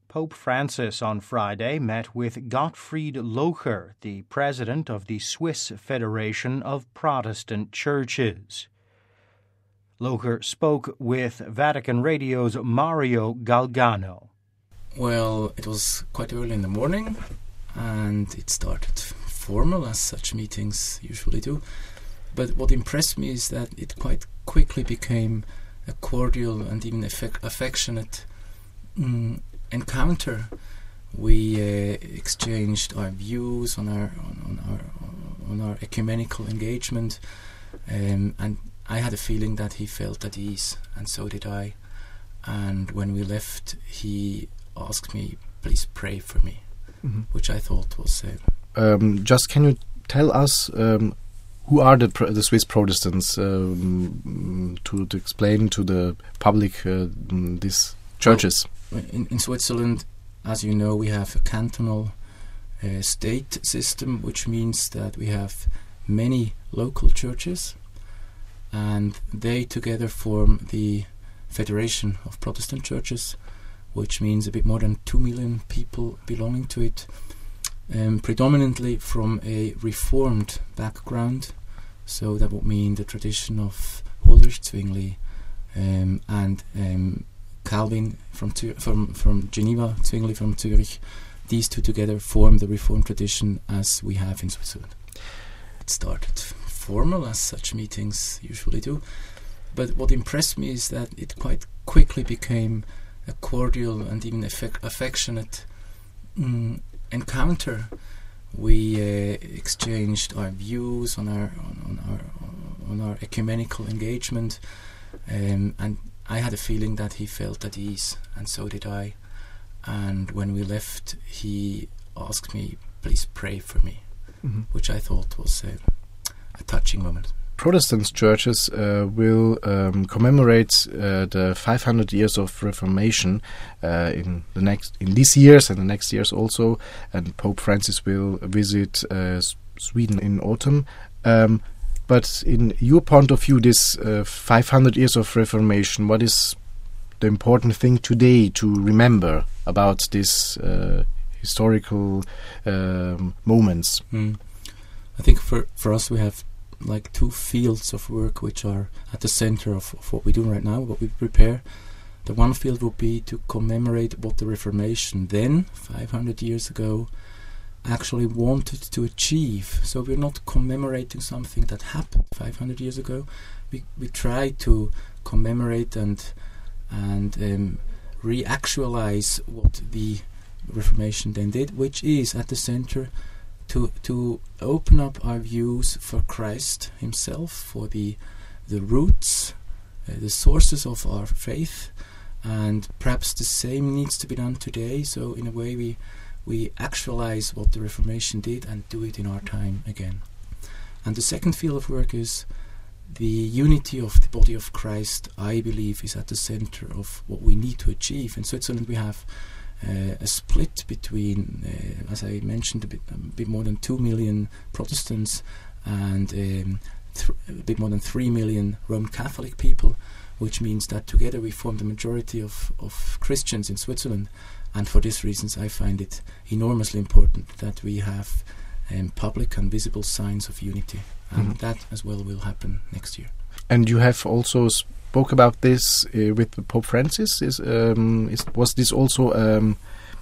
Pope Francis on Friday met with Gottfried Locher, the president of the Swiss Federation of Protestant Churches. Locher spoke with Vatican Radio's Mario Galgano. Well, it was quite early in the morning, and it started formal, as such meetings usually do. But what impressed me is that it quite quickly became a cordial and even affectionate encounter. We exchanged our views on our ecumenical engagement, and I had a feeling that he felt at ease, and so did I. And when we left, he asked me, "Please pray for me," which I thought was. Just can you tell us who are the Swiss Protestants to explain to the public these churches? Well, in Switzerland, as you know, we have a cantonal state system, which means that we have many local churches, and they together form the Federation of Protestant Churches, which means a bit more than 2 million people belonging to it, predominantly from a Reformed background. So that would mean the tradition of Ulrich Zwingli and Calvin from Geneva, Zwingli from Zurich. These two together form the Reformed tradition as we have in Switzerland. It started formal, as such meetings usually do. But what impressed me is that it quite quickly became a cordial and even affectionate encounter. We exchanged our views on our ecumenical engagement, and I had a feeling that he felt at ease, and so did I. And when we left, he asked me, "Please pray for me," which I thought was a touching moment. Protestant churches will commemorate the 500 years of Reformation in these years and the next years also, and Pope Francis will visit Sweden in autumn. But in your point of view, this 500 years of Reformation, what is the important thing today to remember about this historical moments? I think for us we have like two fields of work which are at the center of what we do right now, what we prepare. The one field would be to commemorate what the Reformation then, 500 years ago, actually wanted to achieve. So we're not commemorating something that happened 500 years ago. We try to commemorate and reactualize what the Reformation then did, which is at the center to open up our views for Christ himself, for the roots, the sources of our faith, and perhaps the same needs to be done today. So in a way we actualize what the Reformation did and do it in our time again. And the second field of work is the unity of the body of Christ. I believe is at the center of what we need to achieve. In Switzerland we have a split between, as I mentioned, a bit more than 2 million Protestants and a bit more than 3 million Roman Catholic people, which means that together we form the majority of Christians in Switzerland. And for these reasons I find it enormously important that we have public and visible signs of unity. And that as well will happen next year. And you have also spoke about this with Pope Francis. Was this also an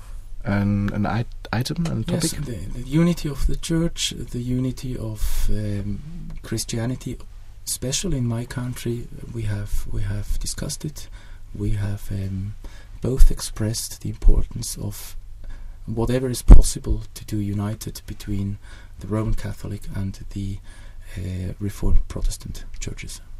item and topic? Yes, the unity of the Church, the unity of Christianity, especially in my country. We have discussed it. We have both expressed the importance of whatever is possible to do united between the Roman Catholic and the Reformed Protestant churches.